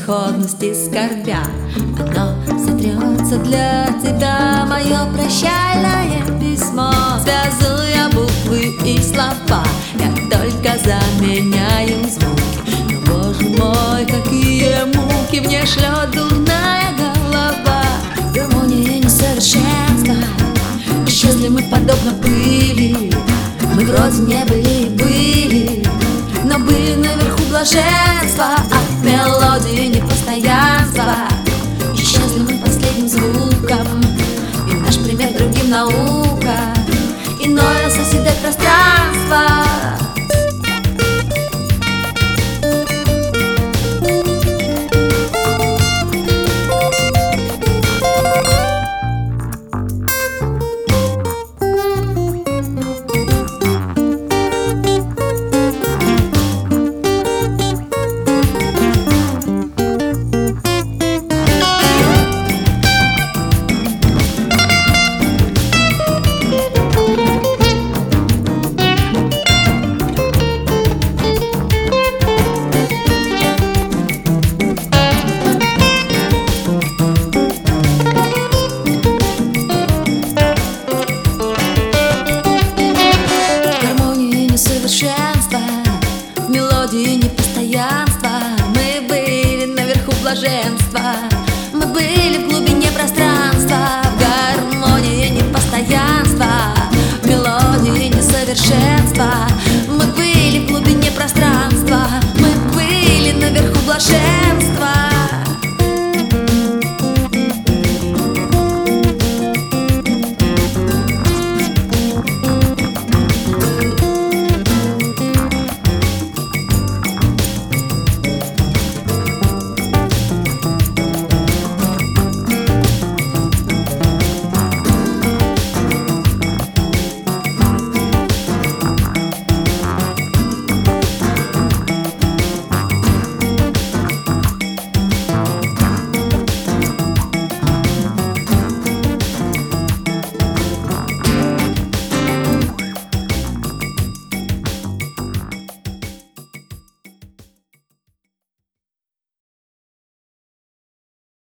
безысходности скорбя. Оно сотрется для тебя, мое прощальное письмо. Связуя буквы и слова, я только заменяю звуки. Но, боже мой, какие муки мне шлет дурная голова. Гармония несовершенства, исчезли мы подобно пыли. Мы вроде не были и были, но были наверху блаженны.